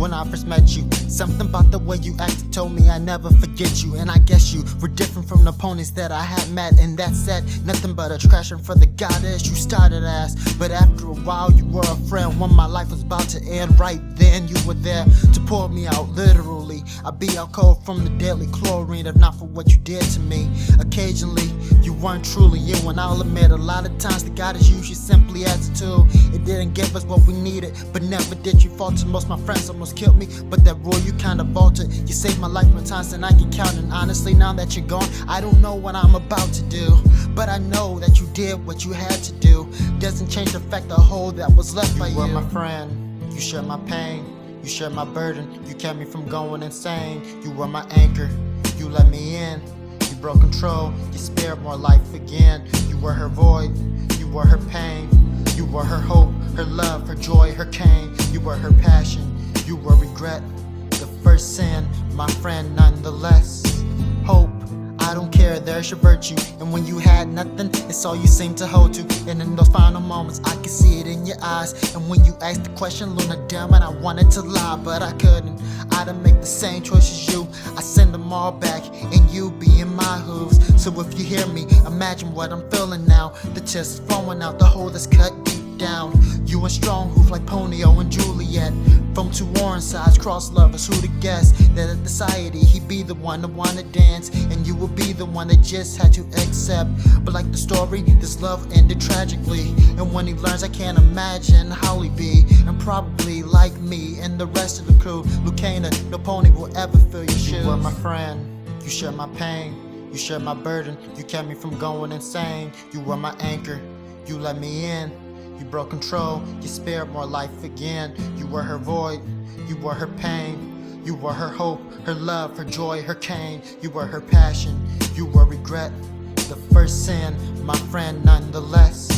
when I first met you. Something about the way you acted told me I never forget you. And I guess you were different from the ponies that I had met. And that said, nothing but a attraction for the goddess you started as. But after a while you were a friend. When my life was about to end, right then you were there to pour me out, literally. I'd be out cold from the deadly chlorine if not for what you did to me. Occasionally you weren't truly you, and I'll admit a lot of times the goddess used you simply as a tool. It didn't give us what we needed, but never did you falter. Most of my friends almost killed me, but that rule you kinda vaulted. You saved my life more times than I can count, and honestly now that you're gone, I don't know what I'm about to do. But I know that you did what you had to do. Doesn't change the fact the hole that was left by you. You were my friend, you shared my pain, you shared my burden, you kept me from going insane. You were my anchor, you let me in. You broke control, you spared more life again. You were her void, you were her pain. You were her hope, her love, her joy, her cane. You were her passion, you were regret. The first sin, my friend, nonetheless. Hope, I don't care, there's your virtue. And when you had nothing, it's all you seem to hold to. And in those final moments, I could see it in your eyes. And when you asked the question, Luna, damn it, I wanted to lie, but I couldn't. I didn't make the same choice as you. I send them all back, and you be in my hooves. So if you hear me, imagine what I'm feeling now. The tears flowing out, the hole that's cut deep down. You a strong hoof like Ponyo and Juliet. From two orange sides, cross lovers, who to guess that in society he'd be the one to wanna dance, and you would be the one that just had to accept. But like the story, this love ended tragically, and when he learns, I can't imagine how he'd be. And probably like me and the rest of the crew, Lucana, no pony will ever fill your shoes. You were my friend, you shared my pain, you shared my burden, you kept me from going insane. You were my anchor, you let me in. You broke control, you spared more life again. You were her void, you were her pain. You were her hope, her love, her joy, her cane. You were her passion, you were regret. The first sin, my friend, nonetheless.